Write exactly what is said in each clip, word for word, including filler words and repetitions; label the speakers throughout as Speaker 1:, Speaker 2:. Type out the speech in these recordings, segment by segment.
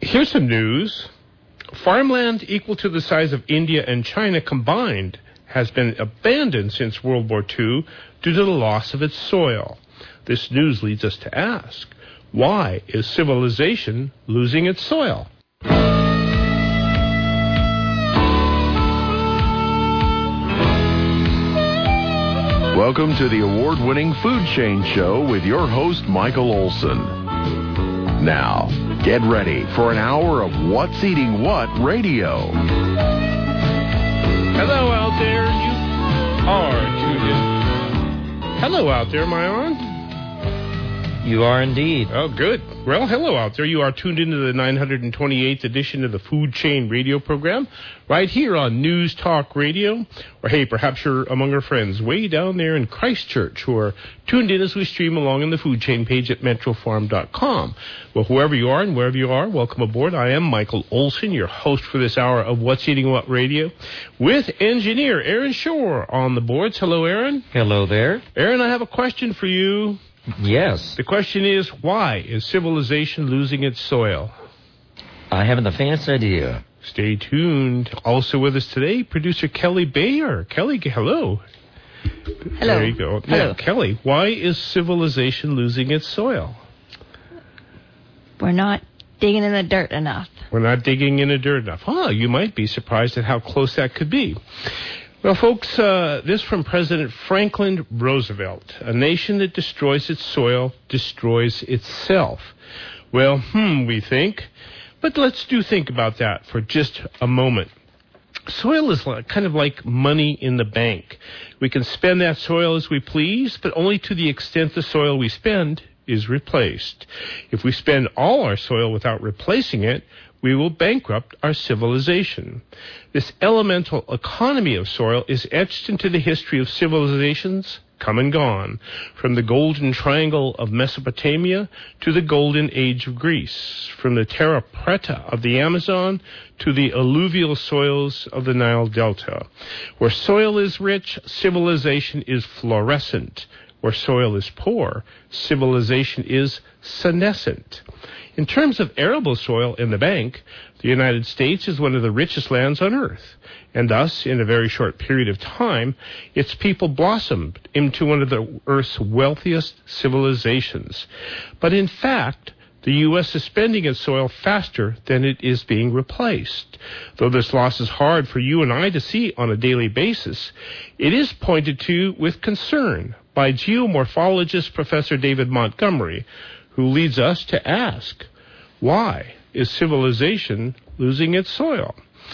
Speaker 1: Here's some news. Farmland equal to the size of India and China combined has been abandoned since World War Two due to the loss of its soil. This news leads us to ask, why is civilization losing its soil?
Speaker 2: Welcome to the award-winning Food Chain Show with your host, Michael Olson. Now, get ready for an hour of What's Eating What radio.
Speaker 1: Hello out there, you are tuned in. Hello out there, am I on?
Speaker 3: You are indeed.
Speaker 1: Oh, good. Well, hello out there. You are tuned into the nine hundred twenty-eighth edition of the Food Chain radio program right here on News Talk Radio. Or, hey, perhaps you're among our friends way down there in Christchurch who are tuned in as we stream along on the Food Chain page at metro farm dot com. Well, whoever you are and wherever you are, welcome aboard. I am Michael Olson, your host for this hour of What's Eating What Radio, with engineer Aaron Shore on the boards. Hello, Aaron.
Speaker 3: Hello there.
Speaker 1: Aaron, I have a question for you.
Speaker 3: Yes.
Speaker 1: The question is, why is civilization losing its soil?
Speaker 3: I haven't the faintest idea.
Speaker 1: Stay tuned. Also with us today, producer Kelly Bayer. Kelly, hello.
Speaker 4: Hello.
Speaker 1: There you go.
Speaker 4: Hello.
Speaker 1: Now, Kelly, why is civilization losing its soil?
Speaker 4: We're not digging in the dirt enough.
Speaker 1: We're not digging in the dirt enough. Huh, you might be surprised at how close that could be. Well, folks, uh, this from President Franklin Roosevelt. A nation that destroys its soil destroys itself. Well, hmm, we think. But let's do think about that for just a moment. Soil is like, kind of like money in the bank. We can spend that soil as we please, but only to the extent the soil we spend is replaced. If we spend all our soil without replacing it, we will bankrupt our civilization. This elemental economy of soil is etched into the history of civilizations come and gone, from the golden triangle of Mesopotamia to the golden age of Greece, from the terra preta of the Amazon to the alluvial soils of the Nile Delta. Where soil is rich, civilization is florescent. Where soil is poor, civilization is senescent. In terms of arable soil in the bank, the United States is one of the richest lands on earth, and thus, in a very short period of time, its people blossomed into one of the earth's wealthiest civilizations. But in fact, the U S is spending its soil faster than it is being replaced. Though this loss is hard for you and I to see on a daily basis, it is pointed to with concern by geomorphologist Professor David Montgomery, who leads us to ask, why is civilization losing its soil?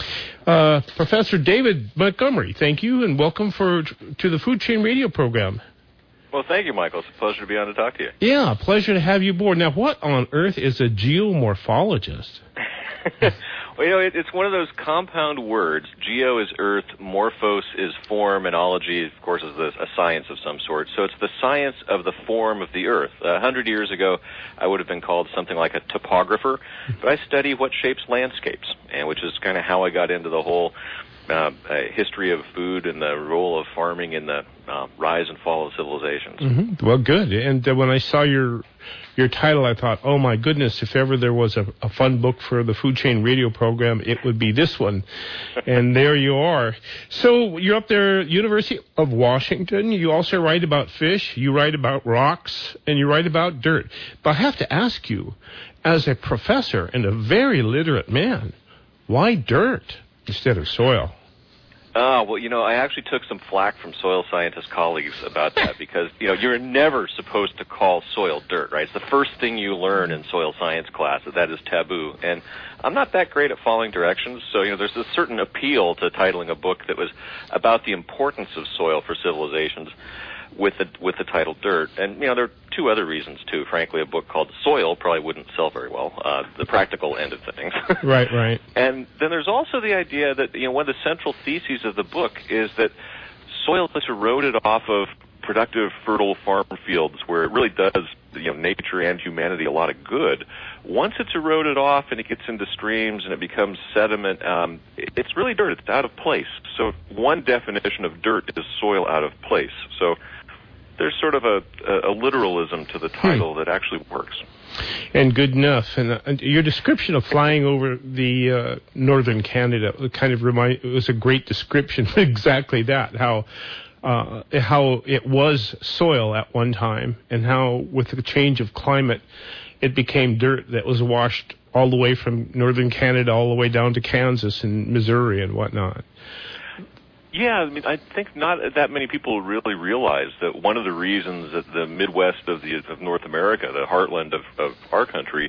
Speaker 1: Uh, Professor David Montgomery, thank you, and welcome for to the Food Chain Radio program.
Speaker 5: Well, thank you, Michael. It's a pleasure to be on to talk to you.
Speaker 1: Yeah, pleasure to have you aboard. Now, what on earth is a geomorphologist?
Speaker 5: Well, you know, it, it's one of those compound words. Geo is earth, morphos is form, and ology, of course, is the, a science of some sort. So it's the science of the form of the earth. A hundred years ago, I would have been called something like a topographer, but I study what shapes landscapes, and which is kind of how I got into the whole uh, uh, history of food and the role of farming in the uh, rise and fall of civilizations.
Speaker 1: Mm-hmm. Well, good. And uh, when I saw your your title, I thought, oh my goodness, if ever there was a, a fun book for the Food Chain Radio program, it would be this one. And there you are. So you're up there, University of Washington. You also write about fish, you write about rocks, and you write about dirt. But I have to ask you, as a professor and a very literate man, why dirt instead of soil?
Speaker 5: Ah, well, you know, I actually took some flack from soil scientist colleagues about that because, you know, you're never supposed to call soil dirt, right? It's the first thing you learn in soil science class, that that is taboo. And I'm not that great at following directions, so, you know, there's a certain appeal to titling a book that was about the importance of soil for civilizations with the with the title Dirt. And, you know, there are two other reasons, too. Frankly, a book called Soil probably wouldn't sell very well, uh, the practical end of things.
Speaker 1: Right, right.
Speaker 5: And then there's also the idea that, you know, one of the central theses of the book is that soil is eroded off of productive, fertile farm fields where it really does, you know, nature and humanity a lot of good. Once it's eroded off and it gets into streams and it becomes sediment, um, it's really dirt. It's out of place. So one definition of dirt is soil out of place. So there's sort of a, a, a literalism to the title hmm. that actually works.
Speaker 1: And good enough. And, uh, and your description of flying over the uh, northern Canada kind of remind it was a great description. Exactly that. How uh, how it was soil at one time, and how with the change of climate, it became dirt that was washed all the way from northern Canada all the way down to Kansas and Missouri and whatnot.
Speaker 5: Yeah, I mean, I think not that many people really realize that one of the reasons that the Midwest of the of North America, the heartland of, of our country,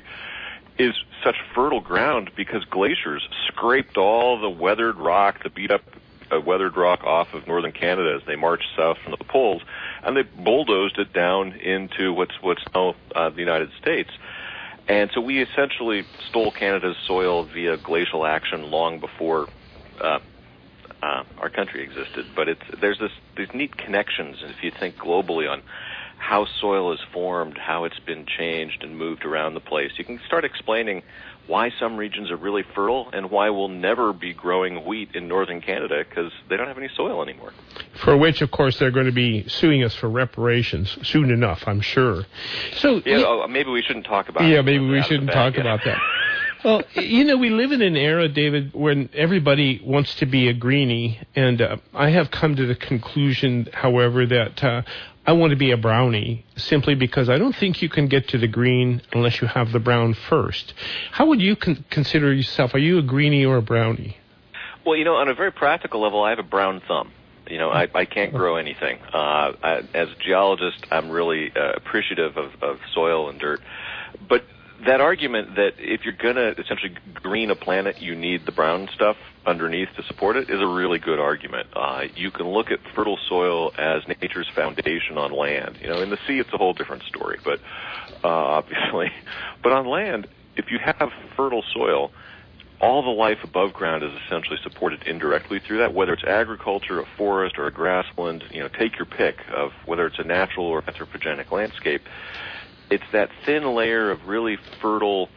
Speaker 5: is such fertile ground because glaciers scraped all the weathered rock, the beat up uh, weathered rock off of northern Canada as they marched south from the poles, and they bulldozed it down into what's what's now uh, the United States. And so we essentially stole Canada's soil via glacial action long before uh, Uh, our country existed. But it's there's this these neat connections if you think globally on how soil is formed, how it's been changed and moved around the place. You can start explaining why some regions are really fertile and why we'll never be growing wheat in northern Canada because they don't have any soil anymore.
Speaker 1: For which, of course, they're going to be suing us for reparations soon enough, I'm sure. So
Speaker 5: yeah, yeah oh, maybe we shouldn't talk about
Speaker 1: yeah,
Speaker 5: it.
Speaker 1: maybe we shouldn't talk yet. about that. Well, you know, we live in an era, David, when everybody wants to be a greenie, and uh, I have come to the conclusion, however, that uh, I want to be a brownie simply because I don't think you can get to the green unless you have the brown first. How would you con- consider yourself? Are you a greenie or a brownie?
Speaker 5: Well, you know, on a very practical level, I have a brown thumb. You know, I, I can't grow anything. Uh, I, as a geologist, I'm really uh, appreciative of, of soil and dirt. But that argument that if you're going to essentially green a planet, you need the brown stuff underneath to support it is a really good argument. Uh, you can look at fertile soil as nature's foundation on land. You know, in the sea, it's a whole different story, but uh, obviously. But on land, if you have fertile soil, all the life above ground is essentially supported indirectly through that, whether it's agriculture, a forest, or a grassland. You know, take your pick of whether it's a natural or anthropogenic landscape. It's that thin layer of really fertile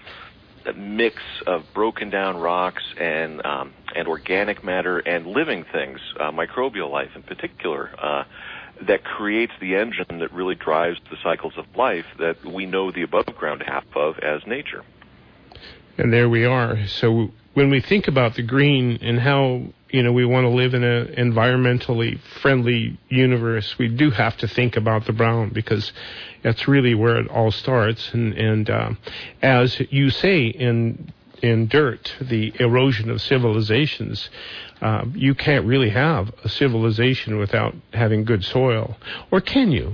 Speaker 5: mix of broken down rocks and um, and organic matter and living things, uh, microbial life in particular, uh, that creates the engine that really drives the cycles of life that we know the above ground half of as nature.
Speaker 1: And there we are. So when we think about the green and how, you know, we want to live in an environmentally friendly universe, we do have to think about the brown because that's really where it all starts. And, and uh, as you say in in dirt, the erosion of civilizations, uh, you can't really have a civilization without having good soil. Or can you?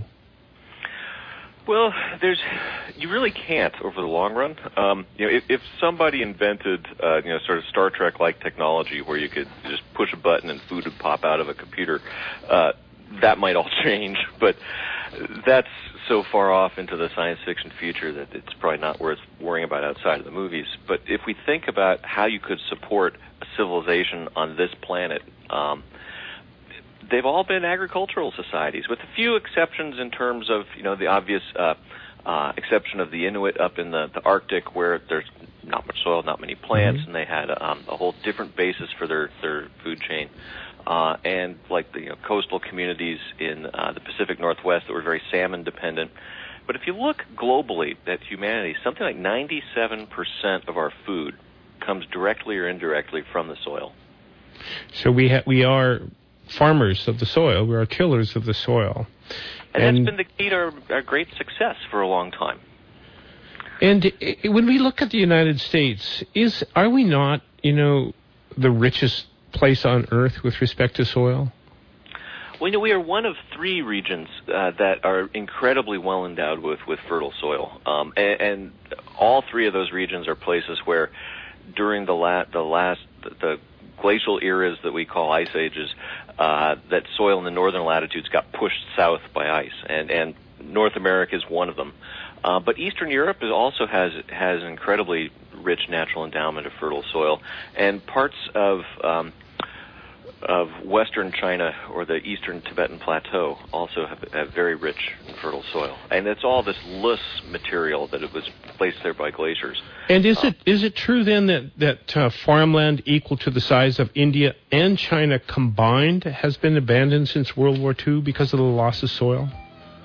Speaker 5: Well, there's you really can't over the long run. Um, you know, if, if somebody invented, uh, you know, sort of Star Trek-like technology where you could just push a button and food would pop out of a computer, uh, that might all change. But that's so far off into the science fiction future that it's probably not worth worrying about outside of the movies. But if we think about how you could support a civilization on this planet, um, they've all been agricultural societies, with a few exceptions in terms of, you know, the obvious uh, uh, exception of the Inuit up in the, the Arctic, where there's not much soil, not many plants, mm-hmm. and they had um, a whole different basis for their, their food chain. Uh, and like the you know, coastal communities in uh, the Pacific Northwest that were very salmon dependent. But if you look globally at humanity, something like ninety-seven percent of our food comes directly or indirectly from the soil.
Speaker 1: So we ha- we are farmers of the soil. We are tillers of the soil.
Speaker 5: And, and that's been the key to our, our great success for a long time.
Speaker 1: And it, when we look at the United States, is are we not, you know, the richest place on Earth with respect to soil?
Speaker 5: Well, you know, we are one of three regions uh, that are incredibly well endowed with, with fertile soil. Um, and, and all three of those regions are places where during the, la- the last, the, the glacial eras that we call ice ages, uh, that soil in the northern latitudes got pushed south by ice, and, and North America is one of them. Uh, but Eastern Europe is also has has an incredibly rich natural endowment of fertile soil, and parts of um, of Western China or the Eastern Tibetan Plateau also have, have very rich and fertile soil, and it's all this loess material that it was placed there by glaciers.
Speaker 1: And is it is it true then that that uh, farmland equal to the size of India and China combined has been abandoned since World War Two because of the loss of soil?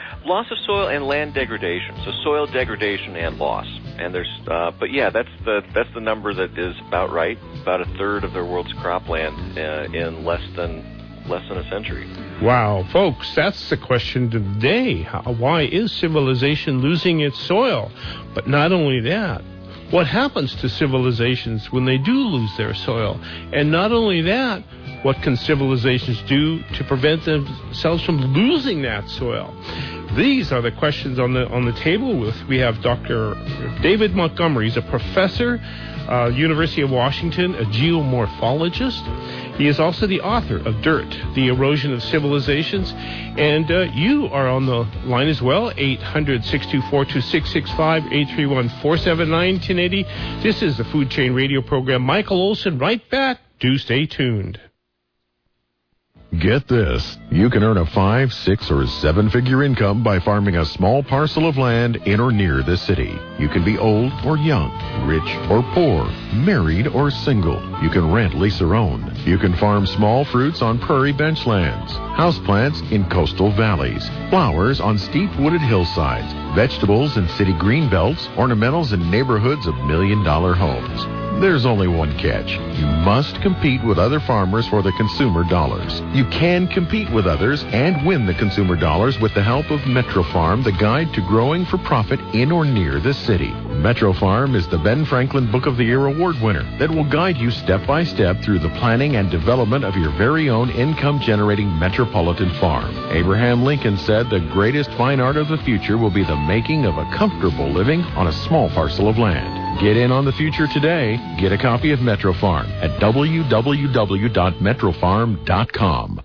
Speaker 5: Loss of soil and land degradation. So soil degradation and loss. And there's, uh, but yeah, that's the that's the number that is about right. About a third of the world's cropland uh, in less than less than a century.
Speaker 1: Wow, folks, that's the question today. How, why is civilization losing its soil? But not only that, what happens to civilizations when they do lose their soil? And not only that, what can civilizations do to prevent themselves from losing that soil? These are the questions on the on the table. With we have Doctor David Montgomery. He's a professor, uh, University of Washington, a geomorphologist. He is also the author of Dirt, The Erosion of Civilizations. And uh, you are on the line as well, eight hundred, six two four, two six six five, eight three one, four seven nine, ten eighty. This is the Food Chain Radio program. Michael Olson right back. Do stay tuned.
Speaker 2: Get this. You can earn a five, six, or seven-figure income by farming a small parcel of land in or near the city. You can be old or young, rich or poor, married or single. You can rent, lease, or own. You can farm small fruits on prairie benchlands, houseplants in coastal valleys, flowers on steep wooded hillsides, vegetables in city greenbelts, ornamentals in neighborhoods of million-dollar homes. There's only one catch. You must compete with other farmers for the consumer dollars. You can compete with others and win the consumer dollars with the help of MetroFarm, the guide to growing for profit in or near the city. MetroFarm is the Ben Franklin Book of the Year award winner that will guide you step by step through the planning and development of your very own income-generating metropolitan farm. Abraham Lincoln said the greatest fine art of the future will be the making of a comfortable living on a small parcel of land. Get in on the future today. Get a copy of MetroFarm at w w w dot metro farm dot com.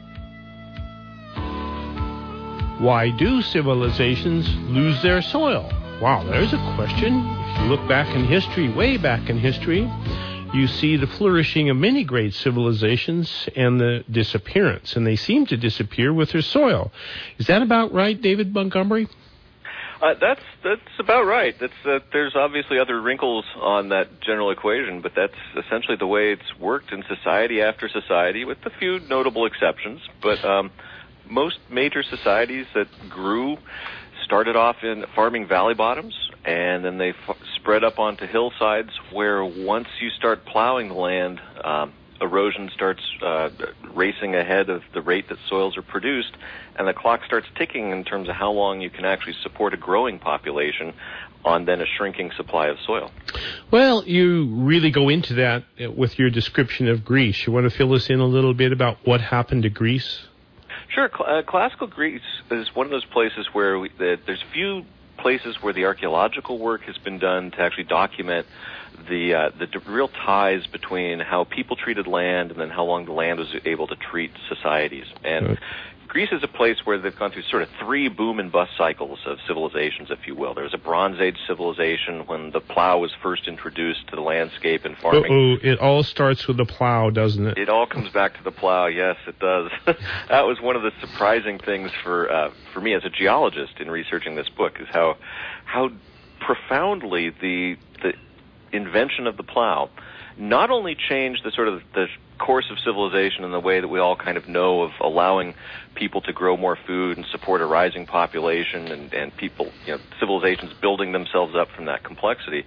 Speaker 1: Why do civilizations lose their soil? Wow, there's a question. If you look back in history, way back in history, you see the flourishing of many great civilizations and the disappearance, and they seem to disappear with their soil. Is that about right, David Montgomery?
Speaker 5: Uh, that's that's about right. That's uh, there's obviously other wrinkles on that general equation, but that's essentially the way it's worked in society after society, with a few notable exceptions. But um, most major societies that grew started off in farming valley bottoms, and then they f- spread up onto hillsides, where once you start plowing the land, um, erosion starts uh, racing ahead of the rate that soils are produced, and the clock starts ticking in terms of how long you can actually support a growing population on then a shrinking supply of soil.
Speaker 1: Well, you really go into that with your description of Greece. You want to fill us in a little bit about what happened to Greece?
Speaker 5: Sure. Cl- uh, classical Greece is one of those places where we, uh, there's few places where the archaeological work has been done to actually document the uh, the d- real ties between how people treated land and then how long the land was able to treat societies. And right. Greece is a place where they've gone through sort of three boom and bust cycles of civilizations, if you will. There was a Bronze Age civilization when the plow was first introduced to the landscape and farming.
Speaker 1: Uh-oh, it all starts with the plow, doesn't it?
Speaker 5: It all comes back to the plow, yes, it does. That was one of the surprising things for uh, for me as a geologist in researching this book, is how how profoundly the the invention of the plow not only changed the sort of the course of civilization in the way that we all kind of know of allowing people to grow more food and support a rising population and, and people, you know, civilizations building themselves up from that complexity,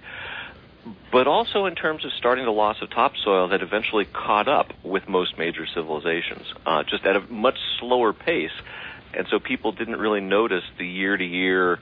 Speaker 5: but also in terms of starting the loss of topsoil that eventually caught up with most major civilizations, uh, just at a much slower pace. And so people didn't really notice the year-to-year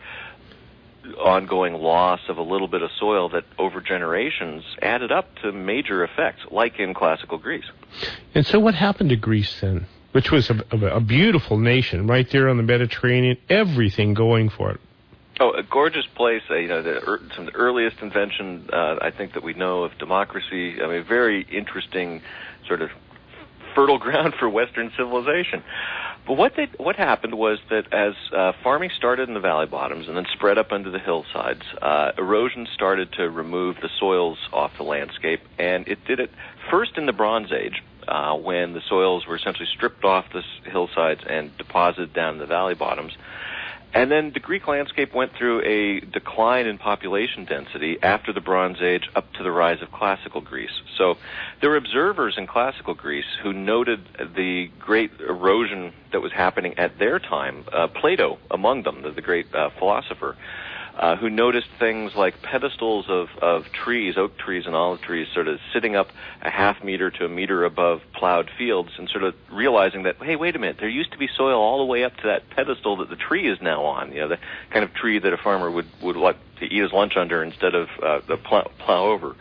Speaker 5: ongoing loss of a little bit of soil that over generations added up to major effects, like in classical Greece.
Speaker 1: And so what happened to Greece then, which was a, a, a beautiful nation right there on the Mediterranean, everything going for it?
Speaker 5: Oh, a gorgeous place. Uh, you know, the, er, some of the earliest invention, uh, I think, that we know of democracy. I mean, very interesting sort of fertile ground for Western civilization. But what they, what happened was that as uh, farming started in the valley bottoms and then spread up into the hillsides, uh, erosion started to remove the soils off the landscape, and it did it first in the Bronze Age, uh, when the soils were essentially stripped off the hillsides and deposited down in the valley bottoms. And then the Greek landscape went through a decline in population density after the Bronze Age up to the rise of classical Greece. So there were observers in classical Greece who noted the great erosion that was happening at their time, uh, Plato among them, the, the great uh, philosopher, uh, who noticed things like pedestals of, of trees, oak trees and olive trees, sort of sitting up a half meter to a meter above plowed fields, and sort of realizing that, hey, wait a minute, there used to be soil all the way up to that pedestal that the tree is now on, you know, the kind of tree that a farmer would, would like to eat his lunch under instead of uh, the plow, plow over.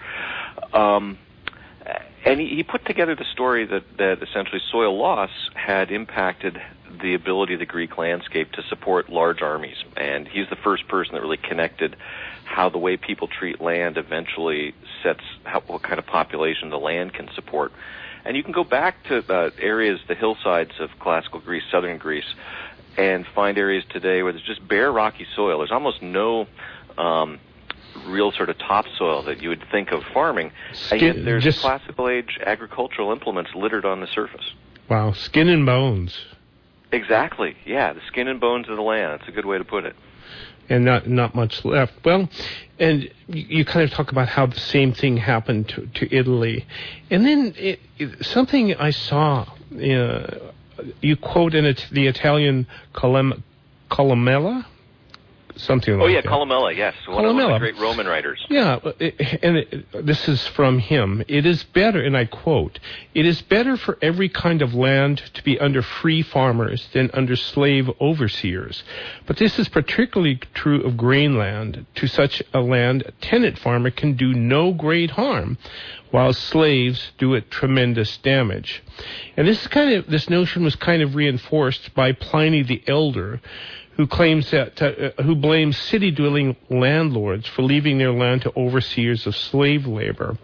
Speaker 5: Um, and he, he put together the story that, that essentially soil loss had impacted the ability of the Greek landscape to support large armies. And he's the first person that really connected how the way people treat land eventually sets how, what kind of population the land can support. And you can go back to uh, areas, the hillsides of classical Greece, southern Greece, and find areas today where there's just bare rocky soil. There's almost no um, real sort of topsoil that you would think of farming.
Speaker 1: Skin,
Speaker 5: and yet there's
Speaker 1: just,
Speaker 5: classical age agricultural implements littered on the surface.
Speaker 1: Wow, skin and bones.
Speaker 5: Exactly, yeah, the skin and bones of the land. That's a good way to put it.
Speaker 1: And not not much left. Well, and you, you kind of talk about how the same thing happened to, to Italy. And then it, it, something I saw, uh, you quote in it the Italian Colum, Columella? Something like that.
Speaker 5: Oh, yeah, Columella, yes. One of, one of the great Roman writers.
Speaker 1: Yeah, and it, this is from him. It is better, and I quote, "It is better for every kind of land to be under free farmers than under slave overseers. But this is particularly true of grain land. To such a land, a tenant farmer can do no great harm, while slaves do it tremendous damage." And this is kind of this notion was kind of reinforced by Pliny the Elder, who claims that uh, who blames city-dwelling landlords for leaving their land to overseers of slave labor.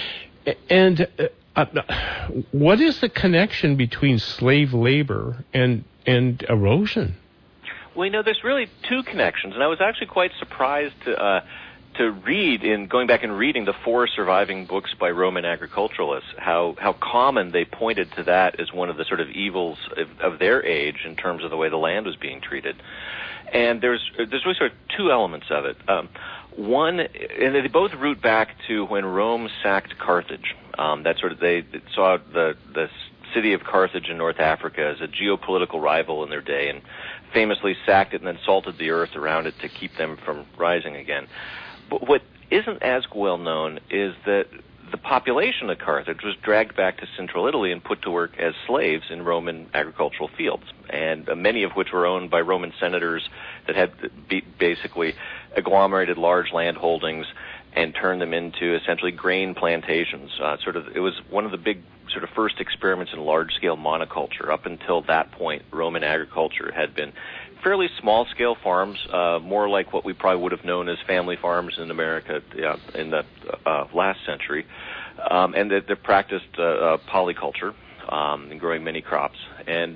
Speaker 1: And uh, uh, what is the connection between slave labor and and erosion?
Speaker 5: Well, you know, there's really two connections, and I was actually quite surprised to uh, to read in going back and reading the four surviving books by Roman agriculturalists how how common they pointed to that as one of the sort of evils of, of their age in terms of the way the land was being treated. And there's there's really sort of two elements of it. Um, one, and they both root back to when Rome sacked Carthage. Um, that sort of they saw the the city of Carthage in North Africa as a geopolitical rival in their day, and famously sacked it and then salted the earth around it to keep them from rising again. But what isn't as well known is that the population of Carthage was dragged back to central Italy and put to work as slaves in Roman agricultural fields, and uh, many of which were owned by Roman senators that had be- basically agglomerated large land holdings and turned them into essentially grain plantations. Uh, sort of, it was one of the big sort of first experiments in large-scale monoculture. Up until that point, Roman agriculture had been fairly small-scale farms, uh, more like what we probably would have known as family farms in America uh, in the uh, last century, um, and they, they practiced uh, uh, polyculture um, and growing many crops. And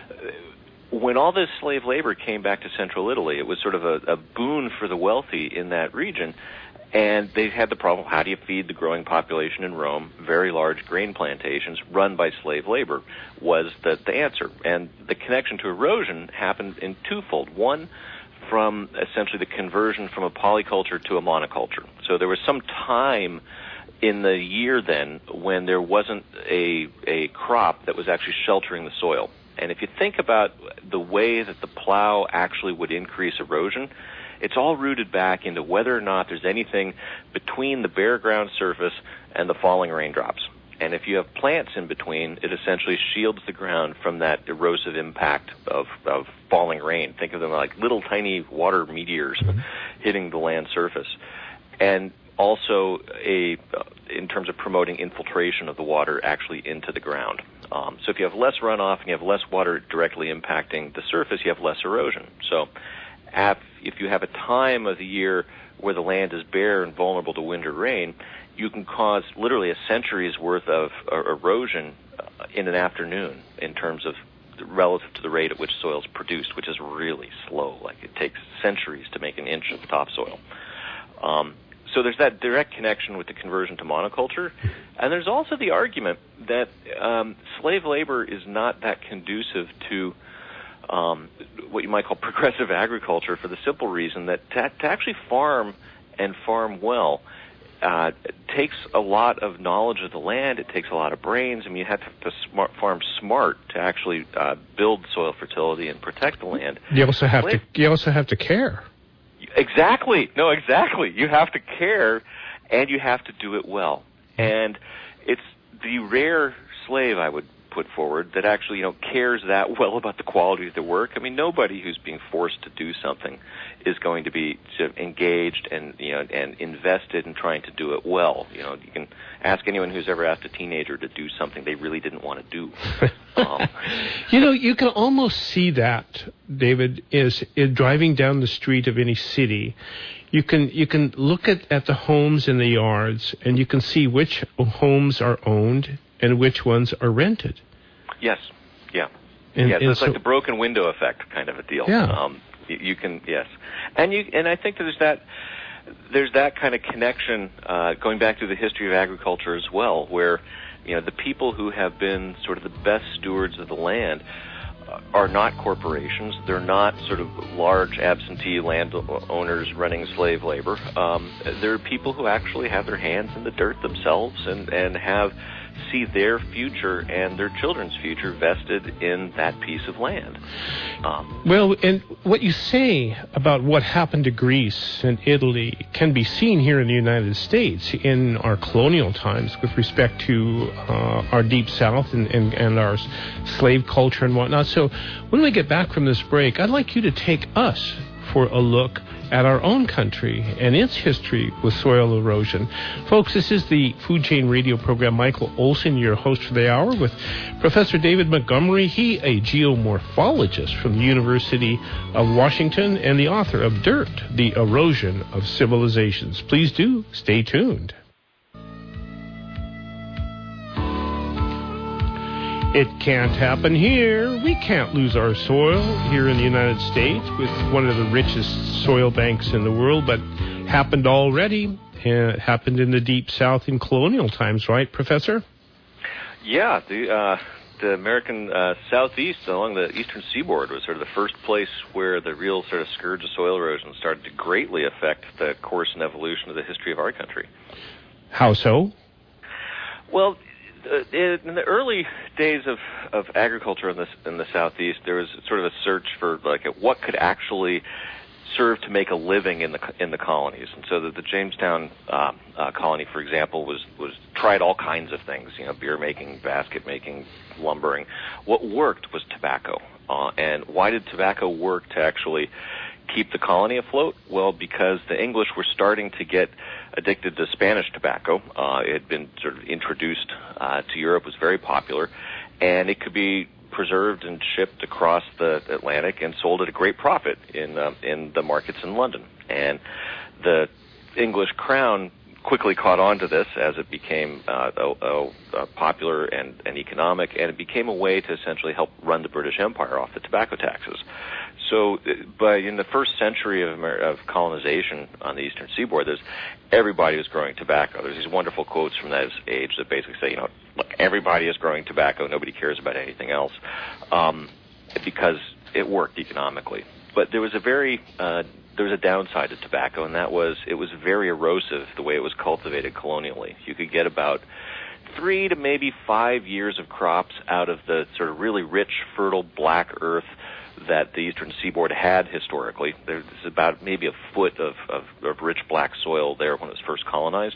Speaker 5: when all this slave labor came back to central Italy, it was sort of a, a boon for the wealthy in that region. And they had the problem, how do you feed the growing population in Rome? Very large grain plantations run by slave labor was the, the answer. And the connection to erosion happened in twofold. One, from essentially the conversion from a polyculture to a monoculture. So there was some time in the year then when there wasn't a, a crop that was actually sheltering the soil. And if you think about the way that the plow actually would increase erosion, it's all rooted back into whether or not there's anything between the bare ground surface and the falling raindrops. And if you have plants in between, it essentially shields the ground from that erosive impact of, of falling rain. Think of them like little tiny water meteors mm-hmm. hitting the land surface. And also a, in terms of promoting infiltration of the water actually into the ground. Um, so if you have less runoff and you have less water directly impacting the surface, you have less erosion. So if you have a time of the year where the land is bare and vulnerable to wind or rain, you can cause literally a century's worth of uh, erosion uh, in an afternoon in terms of relative to the rate at which soil is produced, which is really slow. Like it takes centuries to make an inch of topsoil. Um, so there's that direct connection with the conversion to monoculture. And there's also the argument that um, slave labor is not that conducive to um, what you might call progressive agriculture for the simple reason that to, to actually farm and farm well uh, it takes a lot of knowledge of the land. It takes a lot of brains. I mean, you have to smart, farm smart to actually uh, build soil fertility and protect the land.
Speaker 1: You also have to. You also have to care.
Speaker 5: Exactly. No, exactly. You have to care, and you have to do it well. And it's the rare slave, I would put forward, that actually, you know, cares that well about the quality of their work. I mean, nobody who's being forced to do something is going to be sort of engaged and, you know, and invested in trying to do it well. You know, you can ask anyone who's ever asked a teenager to do something they really didn't want to do. Um,
Speaker 1: you know, you can almost see that, David, is, is driving down the street of any city. You can you can look at, at the homes in the yards, and you can see which homes are owned and which ones are rented.
Speaker 5: Yes, yeah.
Speaker 1: And,
Speaker 5: yeah, so
Speaker 1: and
Speaker 5: it's
Speaker 1: so,
Speaker 5: like the broken window effect kind of a deal.
Speaker 1: Yeah.
Speaker 5: Um, you, you can, yes. And you and I think there's that there's that kind of connection uh, going back to the history of agriculture as well, where, you know, the people who have been sort of the best stewards of the land are not corporations. They're not sort of large absentee landowners running slave labor. Um, they're people who actually have their hands in the dirt themselves and, and have see their future and their children's future vested in that piece of land. Um,
Speaker 1: well, and what you say about what happened to Greece and Italy can be seen here in the United States in our colonial times with respect to uh, our Deep South and, and, and our slave culture and whatnot. So when we get back from this break, I'd like you to take us for a look at our own country and its history with soil erosion. Folks, this is the Food Chain Radio program. Michael Olson, your host for the hour, with Professor David Montgomery. He, a geomorphologist from the University of Washington and the author of Dirt, The Erosion of Civilizations. Please do stay tuned. It can't happen here. We can't lose our soil here in the United States with one of the richest soil banks in the world, but happened already. It happened in the Deep South in colonial times, right, Professor?
Speaker 5: Yeah, the uh, the American uh, Southeast along the eastern seaboard was sort of the first place where the real sort of scourge of soil erosion started to greatly affect the course and evolution of the history of our country.
Speaker 1: How so?
Speaker 5: Well, in the early days of, of agriculture in the, in the Southeast, there was sort of a search for like what could actually serve to make a living in the in the colonies, and so the, the Jamestown uh, uh, colony, for example, was was tried all kinds of things, you know, beer making, basket making, lumbering. What worked was tobacco, uh, and why did tobacco work to actually keep the colony afloat? Well, because the English were starting to get addicted to Spanish tobacco. Uh, it had been sort of introduced uh, to Europe, was very popular, and it could be preserved and shipped across the Atlantic and sold at a great profit in uh, in the markets in London. And the English crown quickly caught on to this as it became uh, uh, uh, popular and, and economic, and it became a way to essentially help run the British Empire off the tobacco taxes. So, by in the first century of, Amer- of colonization on the eastern seaboard, there's everybody was growing tobacco. There's these wonderful quotes from that age that basically say, you know, look, everybody is growing tobacco. Nobody cares about anything else, um, because it worked economically. But there was a very uh, there was a downside to tobacco, and that was it was very erosive the way it was cultivated colonially. You could get about three to maybe five years of crops out of the sort of really rich, fertile black earth that the eastern seaboard had historically. There's about maybe a foot of, of, of rich black soil there when it was first colonized.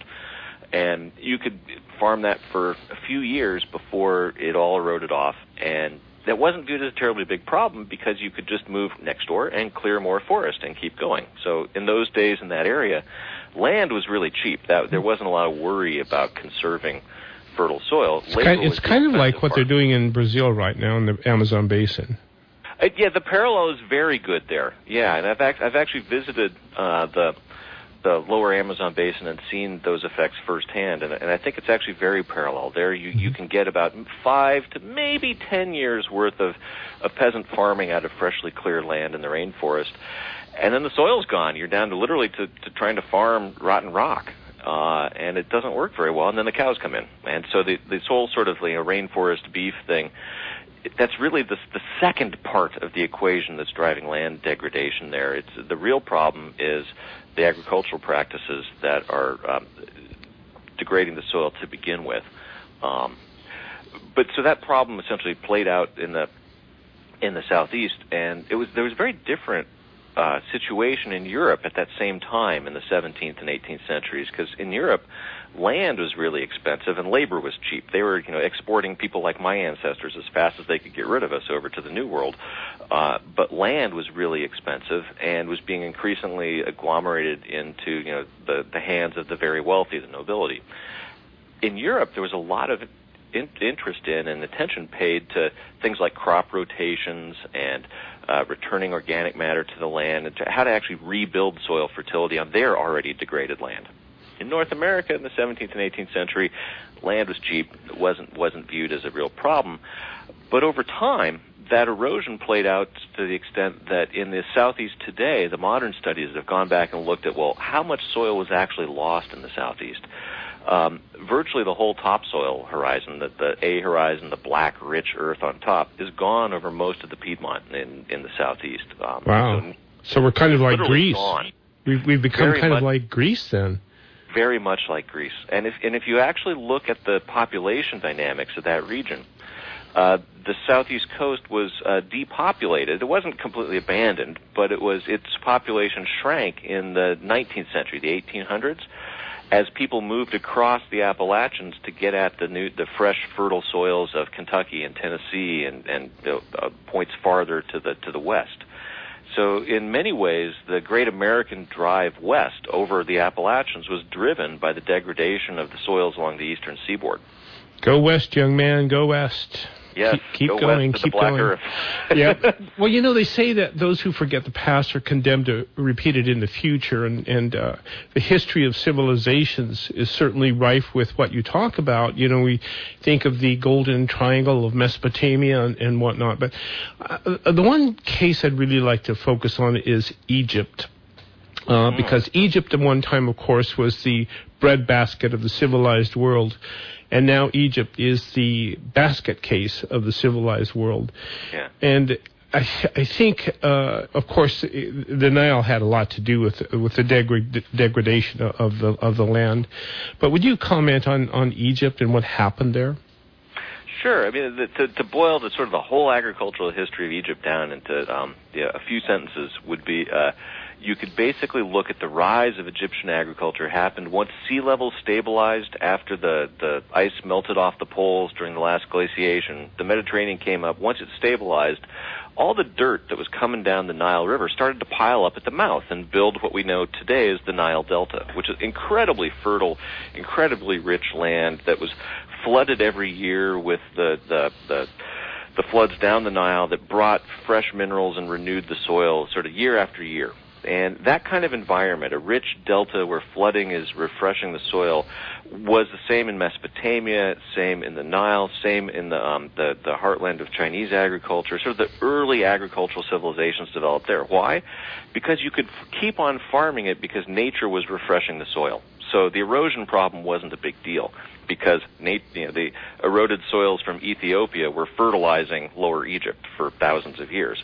Speaker 5: And you could farm that for a few years before it all eroded off. And that wasn't viewed as a terribly big problem because you could just move next door and clear more forest and keep going. So in those days in that area, land was really cheap. That, there wasn't a lot of worry about conserving fertile soil.
Speaker 1: It's kind, it's kind of like what they're doing in Brazil right now in the Amazon basin.
Speaker 5: Uh, yeah, the parallel is very good there. Yeah, and I've act- I've actually visited uh, the the lower Amazon basin and seen those effects firsthand, and, and I think it's actually very parallel. There, you, you can get about five to maybe ten years worth of, of peasant farming out of freshly cleared land in the rainforest, and then the soil's gone. You're down to literally to, to trying to farm rotten rock. Uh, and it doesn't work very well, and then the cows come in. And so the, this whole sort of, you know, rainforest beef thing that's really the, the second part of the equation that's driving land degradation there. It's the real problem is the agricultural practices that are um, degrading the soil to begin with. Um, but so that problem essentially played out in the in the southeast, and it was there was a very different uh, situation in Europe at that same time in the seventeenth and eighteenth centuries, because in Europe, land was really expensive and labor was cheap. They were, you know, exporting people like my ancestors as fast as they could get rid of us over to the New World. Uh, but land was really expensive and was being increasingly agglomerated into, you know, the, the hands of the very wealthy, the nobility. In Europe, there was a lot of in, interest in and attention paid to things like crop rotations and uh, returning organic matter to the land and to how to actually rebuild soil fertility on their already degraded land. In North America in the seventeenth and eighteenth century, land was cheap. It wasn't wasn't viewed as a real problem. But over time, that erosion played out to the extent that in the southeast today, the modern studies have gone back and looked at, well, how much soil was actually lost in the southeast? Um, virtually the whole topsoil horizon, the, the A horizon, the black, rich earth on top, is gone over most of the Piedmont in, in the southeast. Um,
Speaker 1: wow.
Speaker 5: So,
Speaker 1: so we're kind of like Greece.
Speaker 5: Gone.
Speaker 1: We've, we've become
Speaker 5: Very
Speaker 1: kind
Speaker 5: much,
Speaker 1: of like Greece then.
Speaker 5: Very much like Greece. And if, and if you actually look at the population dynamics of that region, uh, the southeast coast was uh, depopulated. It wasn't completely abandoned, but it was its population shrank in the nineteenth century, the eighteen hundreds, as people moved across the Appalachians to get at the new, the fresh, fertile soils of Kentucky and Tennessee and, and uh, points farther to the to the west. So in many ways, the great American drive west over the Appalachians was driven by the degradation of the soils along the eastern seaboard.
Speaker 1: Go west, young man, go west.
Speaker 5: Yes,
Speaker 1: keep, keep
Speaker 5: go
Speaker 1: going,
Speaker 5: west to
Speaker 1: keep
Speaker 5: the Black
Speaker 1: going.
Speaker 5: Earth.
Speaker 1: Yeah. Well, you know, they say that those who forget the past are condemned to repeat it in the future, and, and uh, the history of civilizations is certainly rife with what you talk about. You know, we think of the Golden Triangle of Mesopotamia and, and whatnot, but uh, the one case I'd really like to focus on is Egypt. Uh,
Speaker 5: mm.
Speaker 1: Because Egypt at one time, of course, was the breadbasket of the civilized world. And now Egypt is the basket case of the civilized world.
Speaker 5: Yeah.
Speaker 1: And I, I think, uh, of course, the Nile had a lot to do with with the degra- degradation of the of the land. But would you comment on, on Egypt and what happened there?
Speaker 5: Sure. I mean, the, to, to boil the sort of the whole agricultural history of Egypt down into um, yeah, a few sentences would be. Uh, You could basically look at the rise of Egyptian agriculture happened once sea level stabilized after the, the ice melted off the poles during the last glaciation. The Mediterranean came up. Once it stabilized, all the dirt that was coming down the Nile River started to pile up at the mouth and build what we know today as the Nile Delta, which is incredibly fertile, incredibly rich land that was flooded every year with the, the, the the floods down the Nile that brought fresh minerals and renewed the soil sort of year after year. And that kind of environment, a rich delta where flooding is refreshing the soil, was the same in Mesopotamia, same in the Nile, same in the um, the, the heartland of Chinese agriculture. Sort of the early agricultural civilizations developed there. Why? Because you could f- keep on farming it because nature was refreshing the soil. So the erosion problem wasn't a big deal because nat- you know, the eroded soils from Ethiopia were fertilizing Lower Egypt for thousands of years.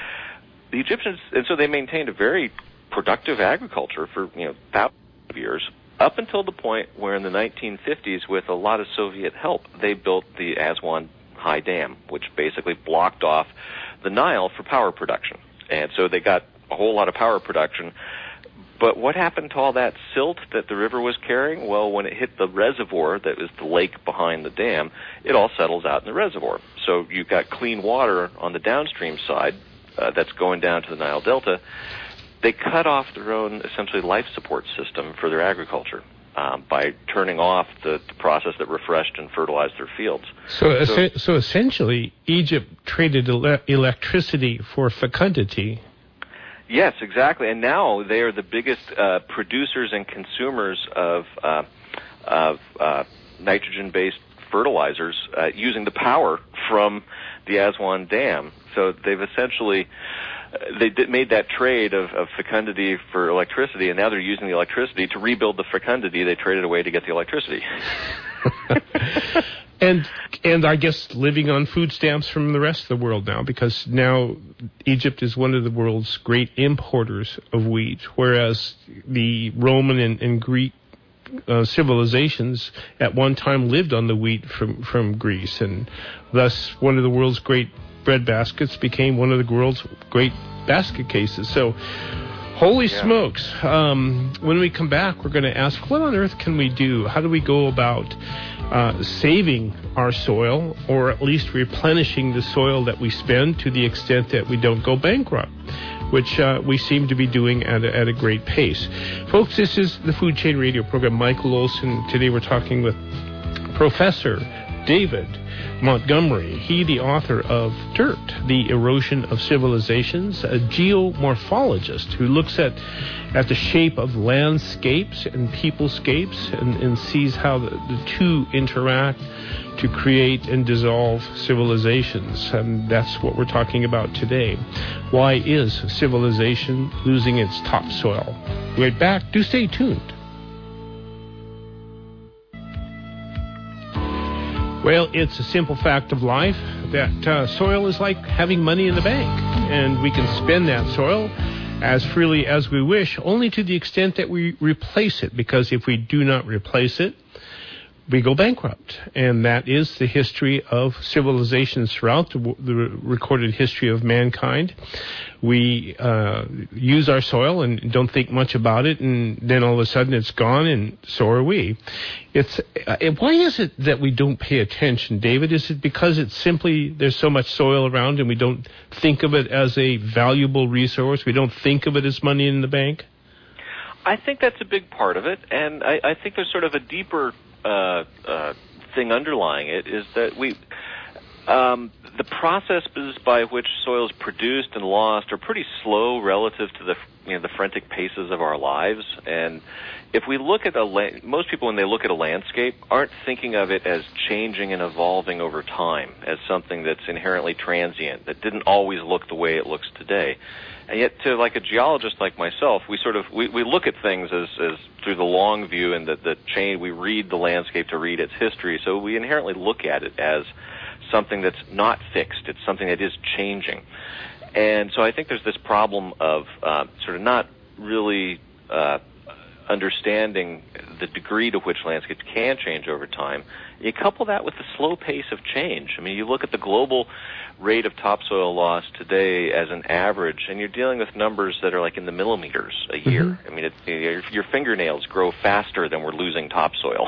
Speaker 5: The Egyptians, and so they maintained a very productive agriculture for, you know, thousands of years, up until the point where in the nineteen fifties, with a lot of Soviet help, they built the Aswan High Dam, which basically blocked off the Nile for power production. And so they got a whole lot of power production. But what happened to all that silt that the river was carrying? Well, when it hit the reservoir that was the lake behind the dam, it all settles out in the reservoir. So you've got clean water on the downstream side, Uh, that's going down to the Nile Delta. They cut off their own, essentially, life support system for their agriculture um, by turning off the, the process that refreshed and fertilized their fields.
Speaker 1: So, so, so essentially, Egypt traded ele- electricity for fecundity.
Speaker 5: Yes, exactly. And now they are the biggest uh, producers and consumers of, uh, of uh, nitrogen-based fertilizers uh, using the power from the Aswan Dam. So they've essentially uh, they did, made that trade of, of fecundity for electricity, and now they're using the electricity to rebuild the fecundity they traded away to get the electricity.
Speaker 1: And And I guess living on food stamps from the rest of the world now, because now Egypt is one of the world's great importers of wheat, whereas the Roman and, and Greek uh, civilizations at one time lived on the wheat from, from Greece, and thus one of the world's great bread baskets became one of the world's great basket cases. So, holy yeah. smokes. Um, when we come back, we're going to ask, what on earth can we do? How do we go about uh, saving our soil, or at least replenishing the soil that we spend to the extent that we don't go bankrupt, which uh, we seem to be doing at a, at a great pace. Folks, this is the Food Chain Radio program. Michael Olson. Today we're talking with Professor David Montgomery, he the author of Dirt, The Erosion of Civilizations, a geomorphologist who looks at at the shape of landscapes and peoplescapes and, and sees how the, the two interact to create and dissolve civilizations. And that's what we're talking about today. Why is civilization losing its topsoil? Right back. Do stay tuned. Well, it's a simple fact of life that uh, soil is like having money in the bank, and we can spend that soil as freely as we wish, only to the extent that we replace it, because if we do not replace it, we go bankrupt. And that is the history of civilizations throughout the, the recorded history of mankind. We uh, use our soil and don't think much about it, and then all of a sudden it's gone, and so are we. It's uh, why is it that we don't pay attention, David? Is it because it's simply there's so much soil around and we don't think of it as a valuable resource? We don't think of it as money in the bank?
Speaker 5: I think that's a big part of it, and I, I think there's sort of a deeper uh, uh, thing underlying it, is that we... Um, the processes by which soil is produced and lost are pretty slow relative to the you know the frantic paces of our lives. And if we look at a la- most people, when they look at a landscape, aren't thinking of it as changing and evolving over time, as something that's inherently transient, that didn't always look the way it looks today. And yet, to like a geologist like myself, we sort of we, we look at things as, as through the long view, and the, the chain. We read the landscape to read its history, so we inherently look at it as something that's not fixed. It's something that is changing. And so I think there's this problem of uh, sort of not really uh, understanding the degree to which landscapes can change over time. You couple that with the slow pace of change. I mean, you look at the global rate of topsoil loss today as an average, and you're dealing with numbers that are like in the millimeters a year. Mm-hmm. I mean, it, your, your fingernails grow faster than we're losing topsoil.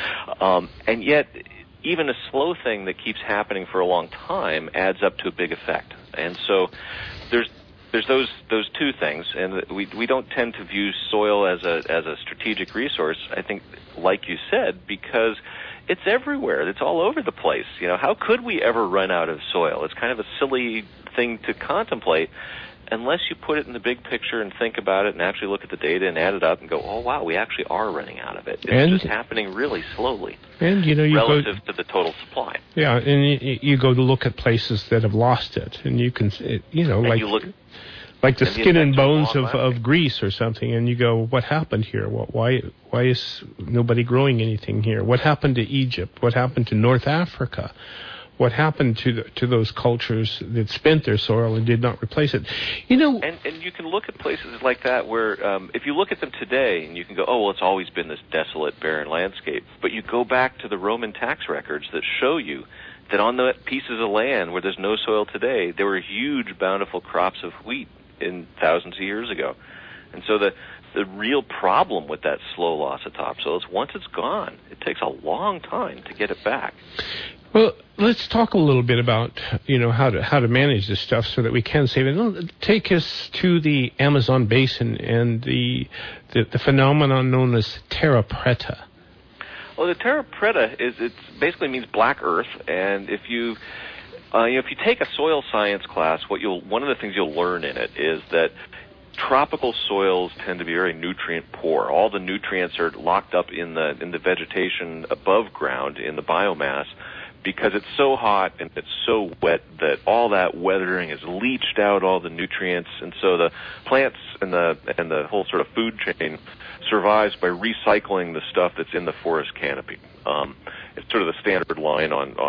Speaker 5: um, and yet... even a slow thing that keeps happening for a long time adds up to a big effect. And so there's there's those those two things, and we we don't tend to view soil as a as a strategic resource, I think, like you said, because it's everywhere. It's all over the place. You know, how could we ever run out of soil? It's kind of a silly thing to contemplate, unless you put it in the big picture and think about it and actually look at the data and add it up and go, oh, wow, we actually are running out of it. It's and, just happening really slowly,
Speaker 1: and you know, you
Speaker 5: relative
Speaker 1: go,
Speaker 5: to the total supply.
Speaker 1: Yeah, and you, you go to look at places that have lost it, and you can, you know,
Speaker 5: and
Speaker 1: like...
Speaker 5: You look,
Speaker 1: like the
Speaker 5: and
Speaker 1: skin
Speaker 5: the
Speaker 1: and bones of,
Speaker 5: of,
Speaker 1: of Greece or something, and you go, what happened here? Well, why why is nobody growing anything here? What happened to Egypt? What happened to North Africa? What happened to the, to those cultures that spent their soil and did not replace it? You know,
Speaker 5: and, and you can look at places like that where, um, if you look at them today, and you can go, oh, well, it's always been this desolate, barren landscape. But you go back to the Roman tax records that show you that on the pieces of land where there's no soil today, there were huge, bountiful crops of wheat in thousands of years ago. And so the the real problem with that slow loss of topsoil is once it's gone, it takes a long time to get it back.
Speaker 1: Well, let's talk a little bit about, you know, how to how to manage this stuff so that we can save it. Take us to the Amazon basin and the the, the phenomenon known as terra preta.
Speaker 5: Well, the terra preta is it basically means black earth, and if you uh, you know if you take a soil science class, what you'll one of the things you'll learn in it is that tropical soils tend to be very nutrient poor. All the nutrients are locked up in the in the vegetation above ground in the biomass, because it's so hot and it's so wet that all that weathering has leached out all the nutrients, and so the plants and the and the whole sort of food chain survives by recycling the stuff that's in the forest canopy. Um, it's sort of the standard line on on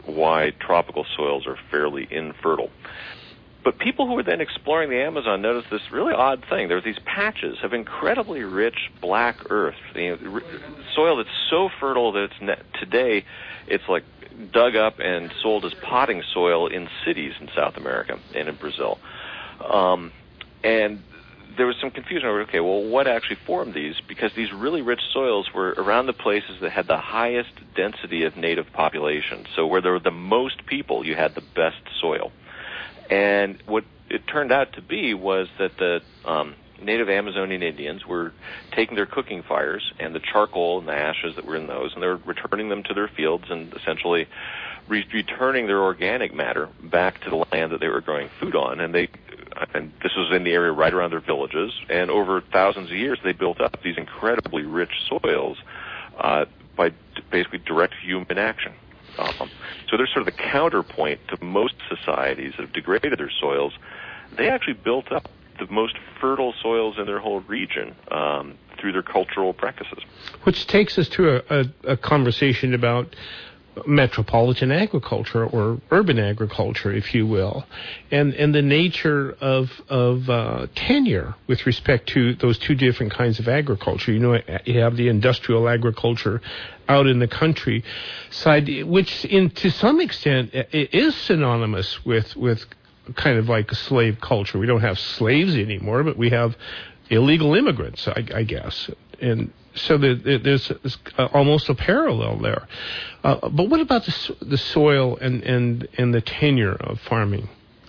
Speaker 5: why tropical soils are fairly infertile. But people who were then exploring the Amazon noticed this really odd thing. There were these patches of incredibly rich black earth, you know, soil that's so fertile that it's ne- today it's like dug up and sold as potting soil in cities in South America and in Brazil. Um, and there was some confusion over, okay, well, what actually formed these? Because these really rich soils were around the places that had the highest density of native population. So where there were the most people, you had the best soil. And what it turned out to be was that the um, native Amazonian Indians were taking their cooking fires and the charcoal and the ashes that were in those, and they were returning them to their fields and essentially re- returning their organic matter back to the land that they were growing food on. And they, and this was in the area right around their villages. And over thousands of years, they built up these incredibly rich soils uh, by d- basically direct human action. Um, so they're sort of the counterpoint to most societies that have degraded their soils. They actually built up the most fertile soils in their whole region um, through their cultural practices.
Speaker 1: Which takes us to a, a, a conversation about metropolitan agriculture or urban agriculture, if you will, and and the nature of of uh, tenure with respect to those two different kinds of agriculture. You know, you have the industrial agriculture out in the country side, which in to some extent is synonymous with with kind of like a slave culture. We don't have slaves anymore, but we have illegal immigrants, I, I guess, and so there, there's, there's almost a parallel there. Uh, but what about the, the soil and, and, and the tenure of farming?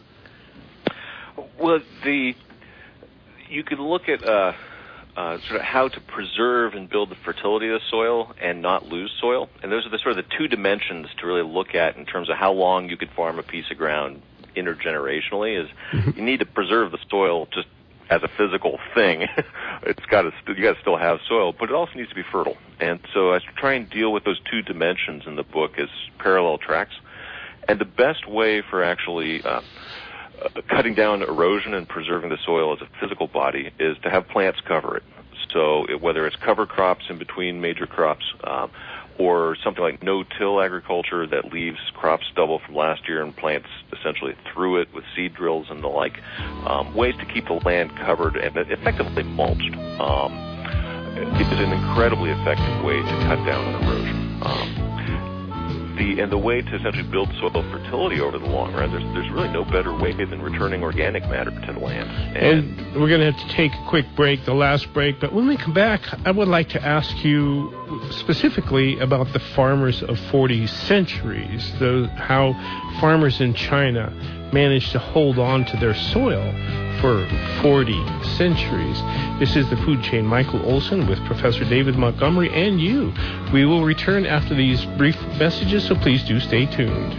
Speaker 5: Well, the you can look at uh, uh, sort of how to preserve and build the fertility of the soil and not lose soil, and those are the sort of the two dimensions to really look at in terms of how long you could farm a piece of ground intergenerationally. Is mm-hmm. You need to preserve the soil just as a physical thing. It's got to st- you got to still have soil, but it also needs to be fertile. And so I try and deal with those two dimensions in the book as parallel tracks. And the best way for actually uh, uh, cutting down erosion and preserving the soil as a physical body is to have plants cover it. So it, whether it's cover crops in between major crops, um, or something like no-till agriculture that leaves crops stubble from last year and plants essentially through it with seed drills and the like, um, ways to keep the land covered and effectively mulched um, is an incredibly effective way to cut down on erosion. Um, the and the way to essentially build soil fertility over the long run, there's there's really no better way than returning organic matter to the land.
Speaker 1: And, and we're going to have to take a quick break, the last break. But when we come back, I would like to ask you specifically about the farmers of forty centuries, the, how farmers in China managed to hold on to their soil for forty centuries. This is The Food Chain. Michael Olson with Professor David Montgomery and you. We will return after these brief messages, so please do stay tuned.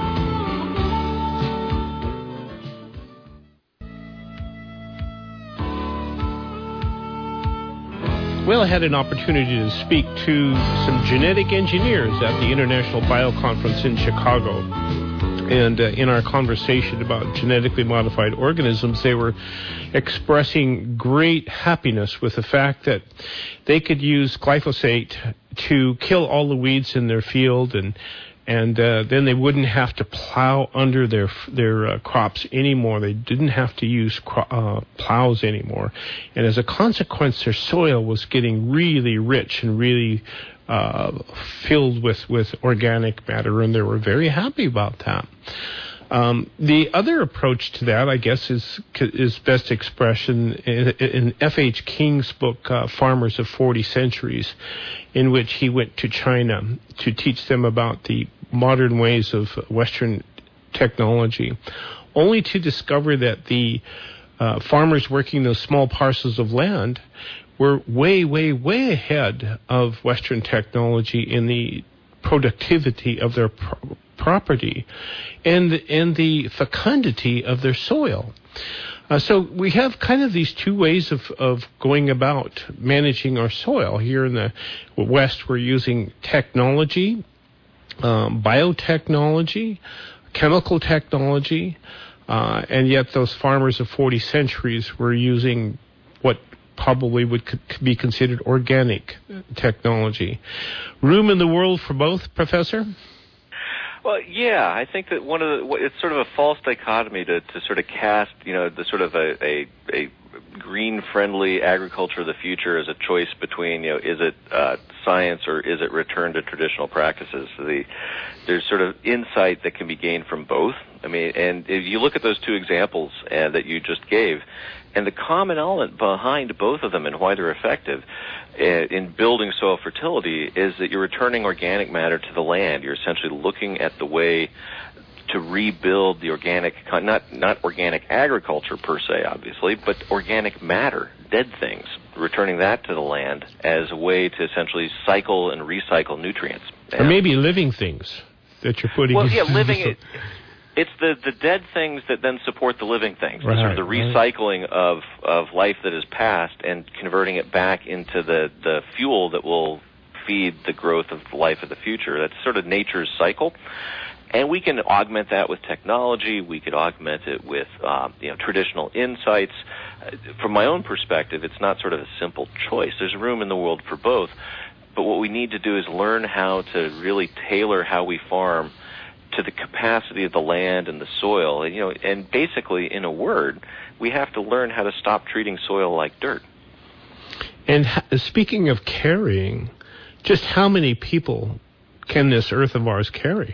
Speaker 1: Well, I had an opportunity to speak to some genetic engineers at the International Bioconference in Chicago. And uh, in our conversation about genetically modified organisms, they were expressing great happiness with the fact that they could use glyphosate to kill all the weeds in their field, and and uh, then they wouldn't have to plow under their their uh, crops anymore. They didn't have to use cro- uh, plows anymore. And as a consequence, their soil was getting really rich and really uh, filled with, with organic matter, and they were very happy about that. Um, the other approach to that, I guess, is is best expression in, in F H King's book, uh, Farmers of forty Centuries, in which he went to China to teach them about the modern ways of Western technology, only to discover that the uh, farmers working those small parcels of land were way, way, way ahead of Western technology in the productivity of their pro- property and and the fecundity of their soil. Uh, so we have kind of these two ways of, of going about managing our soil. Here in the West, we're using technology, um, biotechnology, chemical technology, uh, and yet those farmers of forty centuries were using what probably would be considered organic technology. Room in the world for both, Professor?
Speaker 5: Well, yeah, I think that one of the, it's sort of a false dichotomy to, to sort of cast, you know, the sort of a, a, a green-friendly agriculture of the future as a choice between, you know, is it uh, science or is it return to traditional practices? So the, there's sort of insight that can be gained from both. I mean, and if you look at those two examples uh, that you just gave, and the common element behind both of them and why they're effective uh, in building soil fertility is that you're returning organic matter to the land. You're essentially looking at the way to rebuild the organic, not not organic agriculture per se, obviously, but organic matter, dead things, returning that to the land as a way to essentially cycle and recycle nutrients.
Speaker 1: Or maybe living things that you're putting.
Speaker 5: Well, yeah,
Speaker 1: into
Speaker 5: living.
Speaker 1: the...
Speaker 5: It, it's the, the dead things that then support the living things.
Speaker 1: Right,
Speaker 5: the sort of the recycling right. of of life that is past and converting it back into the the fuel that will feed the growth of the life of the future. That's sort of nature's cycle. And we can augment that with technology. We could augment it with um, you know, traditional insights. Uh, from my own perspective, it's not sort of a simple choice. There's room in the world for both. But what we need to do is learn how to really tailor how we farm to the capacity of the land and the soil. And, you know, and basically, in a word, we have to learn how to stop treating soil like dirt.
Speaker 1: And ha- speaking of carrying, just how many people can this earth of ours carry?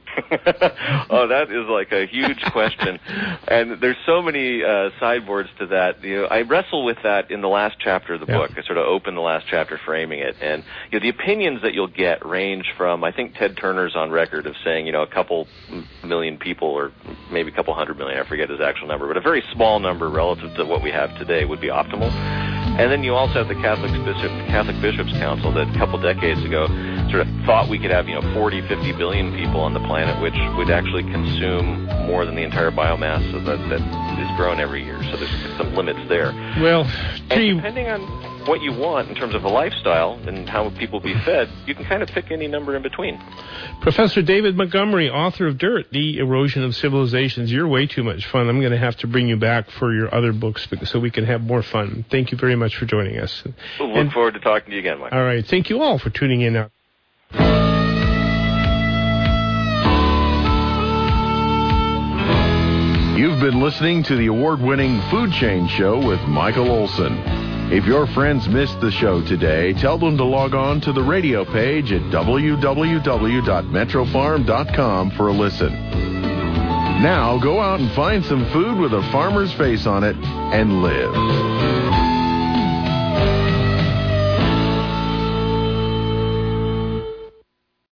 Speaker 5: Oh, that is like a huge question, and there's so many uh, sideboards to that. You know, I wrestle with that in the last chapter of the
Speaker 1: yeah.
Speaker 5: book. I sort of open the last chapter framing it, and you know, the opinions that you'll get range from, I think Ted Turner's on record of saying, you know, a couple million people, or maybe a couple hundred million, I forget his actual number, but a very small number relative to what we have today would be optimal. And then you also have the Catholic, Bishop, Catholic Bishops' Council that a couple decades ago sort of thought we could have, you know, forty, fifty billion people on the planet, which would actually consume more than the entire biomass that, that is grown every year. So there's some limits there.
Speaker 1: Well,
Speaker 5: and depending on what you want in terms of a lifestyle and how people be fed, you can kind of pick any number in between.
Speaker 1: Professor David Montgomery, author of Dirt, The Erosion of Civilizations. You're way too much fun. I'm going to have to bring you back for your other books so we can have more fun. Thank you very much for joining us.
Speaker 5: We'll look
Speaker 1: and,
Speaker 5: forward to talking to you again, Mike.
Speaker 1: All right. Thank you all for tuning in now.
Speaker 2: You've been listening to the award-winning Food Chain Show with Michael Olson. If your friends missed the show today, tell them to log on to the radio page at w w w dot metro farm dot com for a listen. Now, go out and find some food with a farmer's face on it and live.